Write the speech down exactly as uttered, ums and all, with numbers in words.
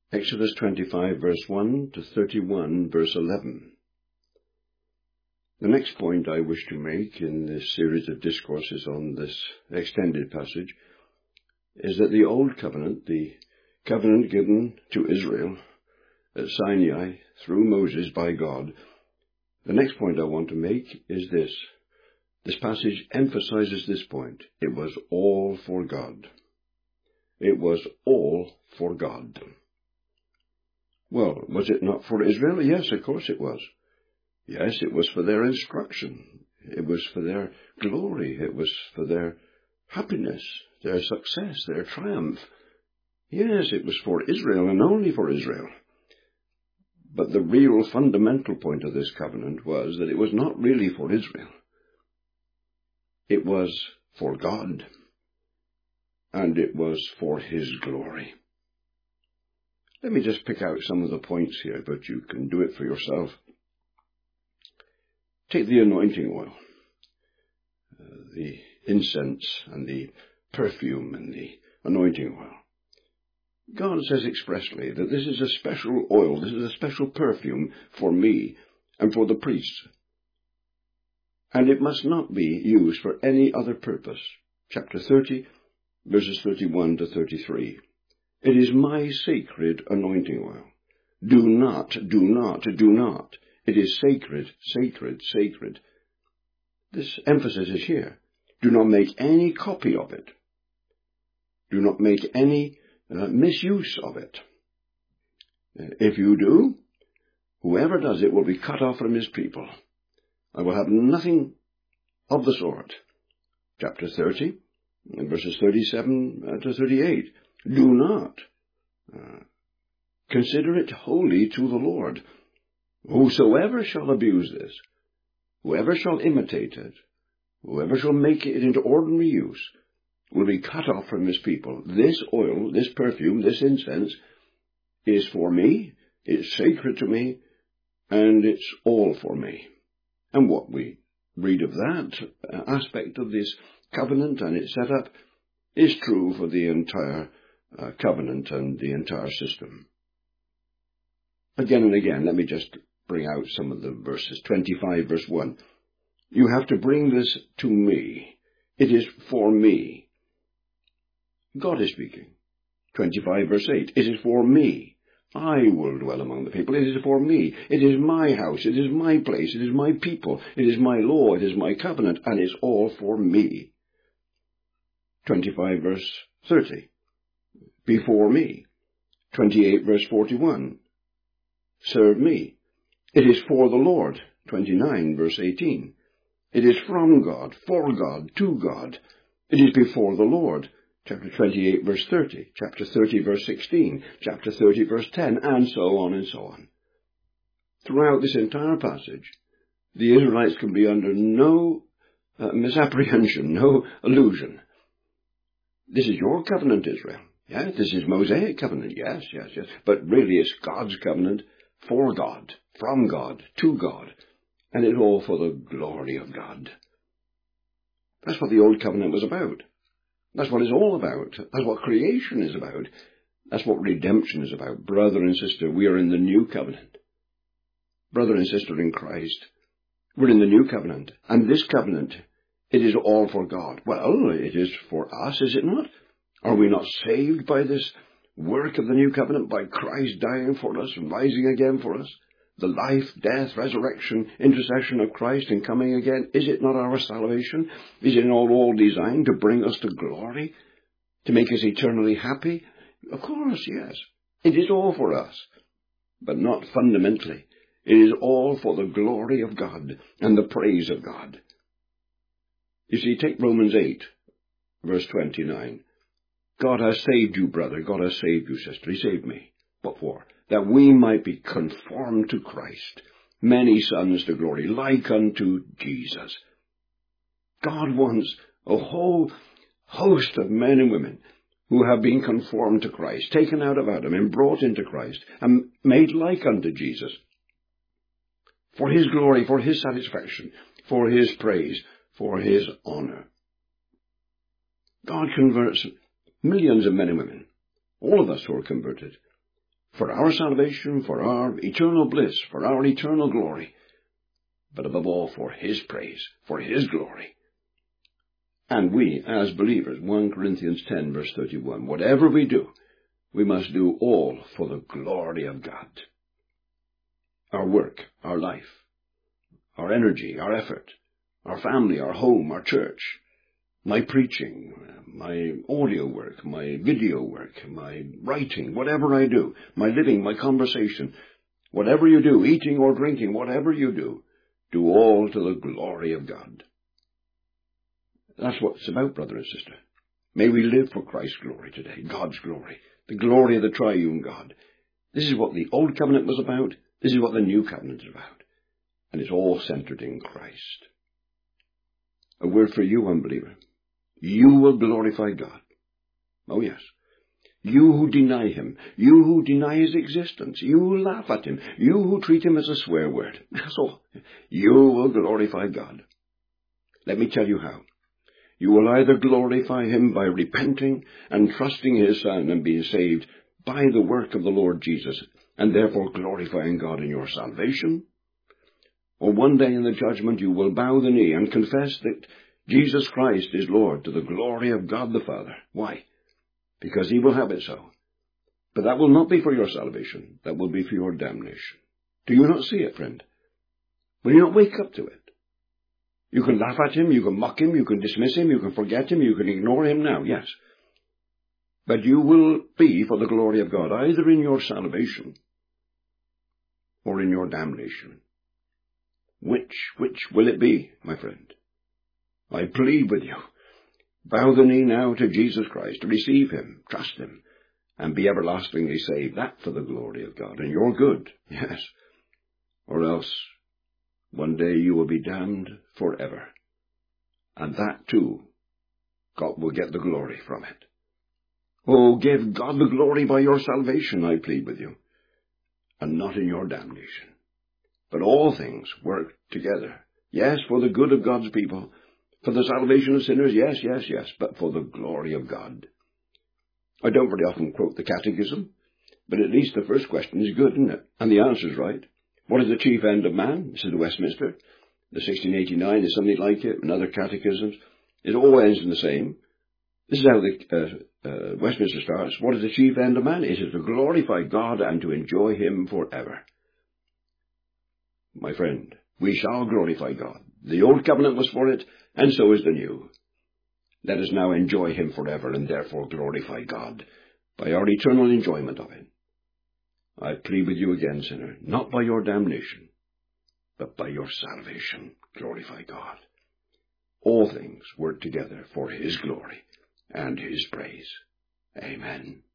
Exodus twenty-five, verse one to thirty-one, verse eleven. The next point I wish to make in this series of discourses on this extended passage is that the Old Covenant, the covenant given to Israel at Sinai through Moses by God, the next point I want to make is this. This passage emphasizes this point. It was all for God. It was all for God. Well, was it not for Israel? Yes, of course it was. Yes, it was for their instruction. It was for their glory. It was for their happiness, their success, their triumph. Yes, it was for Israel and only for Israel. But the real fundamental point of this covenant was that it was not really for Israel. It was for God. And it was for His glory. Let me just pick out some of the points here, but you can do it for yourself. Take the anointing oil, uh, the incense and the perfume and the anointing oil. God says expressly that this is a special oil, this is a special perfume for me and for the priests. And it must not be used for any other purpose. Chapter thirty, verses thirty-one to thirty-three. It is my sacred anointing oil. Do not, do not, do not. It is sacred, sacred, sacred. This emphasis is here. Do not make any copy of it. Do not make any uh, misuse of it. If you do, whoever does it will be cut off from his people. I will have nothing of the sort. Chapter thirty, verses thirty-seven to thirty-eight. Do not uh, consider it holy to the Lord. Whosoever shall abuse this, whoever shall imitate it, whoever shall make it into ordinary use, will be cut off from his people. This oil, this perfume, this incense is for me, it's sacred to me, and it's all for me. And what we read of that aspect of this covenant and its setup is true for the entire uh, covenant and the entire system. Again and again, let me just bring out some of the verses. twenty-five, verse one. You have to bring this to me. It is for me. God is speaking. twenty-five, verse eight. It is for me. I will dwell among the people. It is for me. It is my house. It is my place. It is my people. It is my law. It is my covenant. And it's all for me. twenty-five, verse thirty. Before me. twenty-eight, verse forty-one. Serve me. It is for the Lord. twenty-nine, verse eighteen. It is from God, for God, to God. It is before the Lord. Chapter twenty-eight, verse thirty. Chapter thirty, verse sixteen. Chapter thirty, verse ten. And so on and so on. Throughout this entire passage, the Israelites can be under no uh, misapprehension, no illusion. This is your covenant, Israel. Yes, this is Mosaic covenant. Yes, yes, yes. But really it's God's covenant for God, from God, to God. And it's all for the glory of God. That's what the Old Covenant was about. That's what it's all about. That's what creation is about. That's what redemption is about. Brother and sister, we are in the new covenant. Brother and sister in Christ, we're in the new covenant. And this covenant, it is all for God. Well, it is for us, is it not? Are we not saved by this work of the new covenant, by Christ dying for us and rising again for us? The life, death, resurrection, intercession of Christ and coming again, is it not our salvation? Is it not all designed to bring us to glory? To make us eternally happy? Of course, yes. It is all for us, but not fundamentally. It is all for the glory of God and the praise of God. You see, take Romans eight, verse twenty-nine. God has saved you, brother. God has saved you, sister. He saved me. What for? That we might be conformed to Christ, many sons to glory, like unto Jesus. God wants a whole host of men and women who have been conformed to Christ, taken out of Adam and brought into Christ, and made like unto Jesus, for His glory, for His satisfaction, for His praise, for His honor. God converts millions of men and women, all of us who are converted, for our salvation, for our eternal bliss, for our eternal glory, but above all for His praise, for His glory. And we, as believers, First Corinthians ten, verse thirty-one, whatever we do, we must do all for the glory of God. Our work, our life, our energy, our effort, our family, our home, our church, my preaching, my audio work, my video work, my writing, whatever I do, my living, my conversation, whatever you do, eating or drinking, whatever you do, do all to the glory of God. That's what it's about, brother and sister. May we live for Christ's glory today, God's glory, the glory of the triune God. This is what the Old Covenant was about. This is what the New Covenant is about. And it's all centered in Christ. A word for you, unbeliever. You will glorify God. Oh, yes. You who deny Him, you who deny His existence, you who laugh at Him, you who treat Him as a swear word. That's all. You will glorify God. Let me tell you how. You will either glorify Him by repenting and trusting His Son and being saved by the work of the Lord Jesus, and therefore glorifying God in your salvation, or one day in the judgment you will bow the knee and confess that Jesus Christ is Lord to the glory of God the Father. Why? Because He will have it so. But that will not be for your salvation. That will be for your damnation. Do you not see it, friend? Will you not wake up to it? You can laugh at Him, you can mock Him, you can dismiss Him, you can forget Him, you can ignore Him now, yes. But you will be for the glory of God, either in your salvation or in your damnation. Which, which will it be, my friend? I plead with you. Bow the knee now to Jesus Christ, receive Him, trust Him, and be everlastingly saved. That for the glory of God, and you're good, yes. Or else, one day you will be damned forever. And that too, God will get the glory from it. Oh, give God the glory by your salvation, I plead with you, and not in your damnation. But all things work together. Yes, for the good of God's people, for the salvation of sinners, yes, yes, yes, but for the glory of God. I don't very often quote the Catechism, but at least the first question is good, isn't it? And the answer's right. What is the chief end of man? This is the Westminster. The sixteen eighty-nine is something like it, and other catechisms. It all ends in the same. This is how the uh, uh, Westminster starts. What is the chief end of man? It is to glorify God and to enjoy Him forever. My friend, we shall glorify God. The Old Covenant was for it, and so is the New. Let us now enjoy Him forever and therefore glorify God by our eternal enjoyment of Him. I plead with you again, sinner, not by your damnation, but by your salvation. Glorify God. All things work together for His glory and His praise. Amen.